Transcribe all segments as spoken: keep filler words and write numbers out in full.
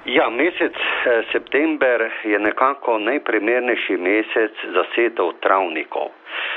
Ja, mesec september je nekako najprimernejši mesec za setev travnikov.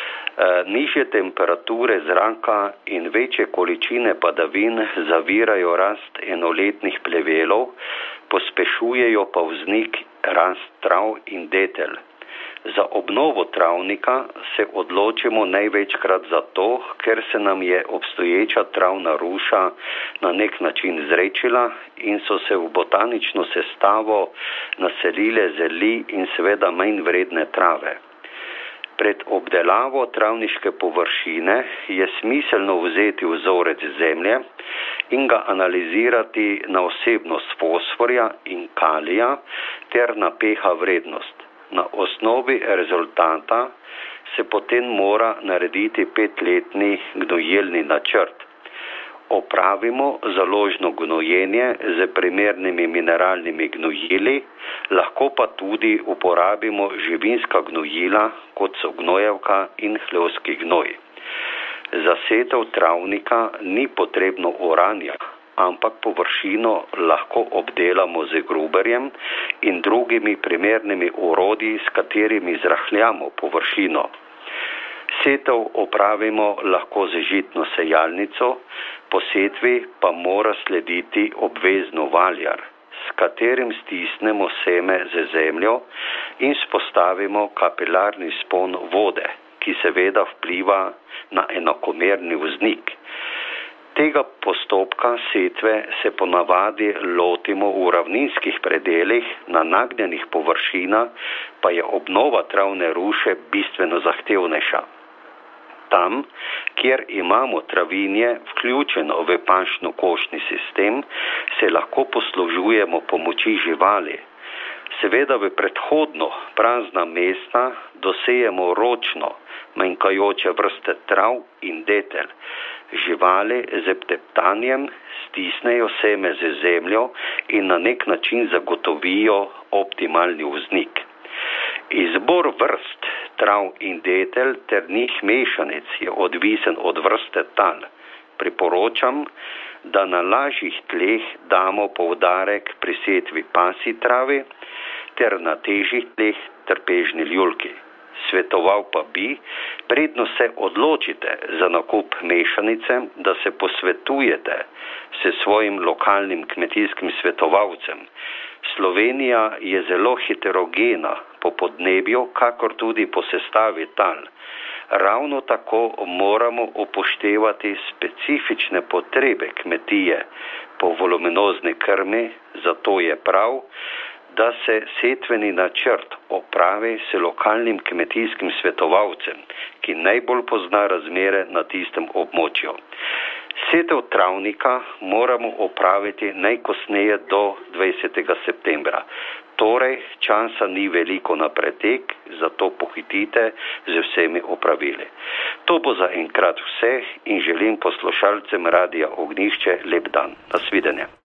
Nižje temperature zraka in večje količine padavin zavirajo rast enoletnih plevelov, pospešujejo pa vznik rast trav in detel. Za obnovo travnika se odločimo največkrat zato, ker se nam je obstoječa travna ruša na nek način zrečila in so se v botanično sestavo naselile zeli in seveda manj vredne trave. Pred obdelavo travniške površine je smiselno vzeti vzorec zemlje in ga analizirati na vsebnost fosforja in kalija ter na pH vrednost. Na osnovi rezultata se potem mora narediti petletni gnojelni načrt. Opravimo založno gnojenje z primernimi mineralnimi gnojili, lahko pa tudi uporabimo živinska gnojila, kot so gnojevka in hlevski gnoj. Za setev travnika ni potrebno oranja, ampak površino lahko obdelamo z gruberjem in drugimi primernimi orodji, s katerimi zrahljamo površino. Setev opravimo lahko z žitno sejalnico, po setvi pa mora slediti obvezno valjar, s katerim stisnemo seme z zemljo in spostavimo kapilarni spon vode, ki seveda vpliva na enakomerni vznik. Tega postopka setve se ponavadi lotimo v ravninskih predelih, na nagnjenih površinah pa je obnova travne ruše bistveno zahtevnejša. Tam, kjer imamo travinje vključeno v pančno-košni sistem, se lahko poslužujemo pomoči živali. Seveda v predhodno prazna mesta dosejemo ročno manjkajoče vrste trav in detel. Živali z teptanjem stisnejo seme z zemljo in na nek način zagotovijo optimalni vznik. Izbor vrst trav in detel ter njih mešanic je odvisen od vrste tal. Priporočam, da na lažjih tleh damo poudarek pri setvi pasji travi ter na težjih tleh trpežni ljulki. Svetoval pa bi, predno se odločite za nakup mešanice, da se posvetujete s svojim lokalnim kmetijskim svetovalcem. Slovenija je zelo heterogena po podnebju, kakor tudi po sestavi tal. Ravno tako moramo upoštevati specifične potrebe kmetije po voluminozni krmi, zato je prav, da se setveni načrt opravi s lokalnim kmetijskim svetovalcem, ki najbolj pozna razmere na tistem območju. Setev travnika moramo opraviti najkasneje do dvajsetega septembra. Torej, časa ni veliko na pretek, zato pohitite z vsemi opravili. To bo za enkrat vse in želim poslušalcem Radia Ognjišče lep dan. Nasvidenje.